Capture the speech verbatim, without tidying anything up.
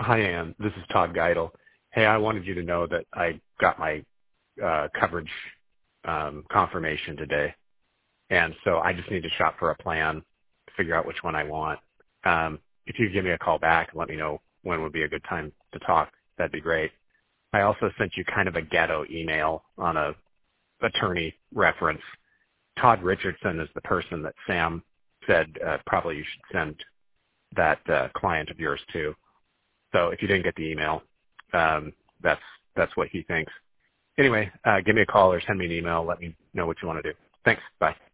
Hi, Ann. This is Todd Geidel. Hey, I wanted you to know that I got my uh, coverage um, confirmation today, and so I just need to shop for a plan to figure out which one I want. Um, if you could give me a call back and let me know when would be a good time to talk, that'd be great. I also sent you kind of a ghetto email on a attorney reference. Todd Richardson is the person that Sam said uh, probably you should send that uh, client of yours to. So if you didn't get the email, um, that's that's what he thinks. Anyway, uh, give me a call or send me an email. Let me know what you want to do. Thanks. Bye.